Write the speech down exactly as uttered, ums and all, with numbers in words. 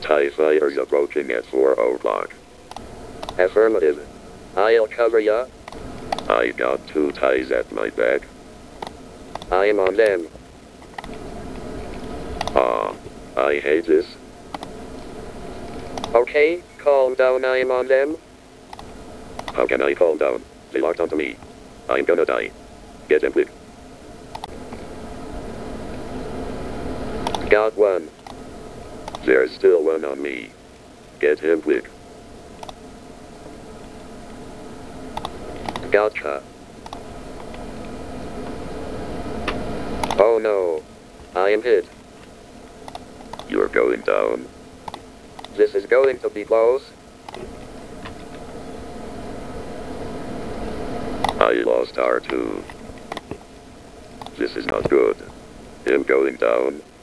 TIE fighters approaching at four o'clock. Affirmative. I'll cover ya. I got two TIEs at my back. I am on them. Ah, I hate this. Okay, calm down, I am on them. How can I calm down? They locked onto me. I'm gonna die. Get them quick. Got one. There's still one on me. Get him quick. Gotcha. Oh no. I am hit. You're going down. This is going to be close. I lost R two. This is not good. Him going down.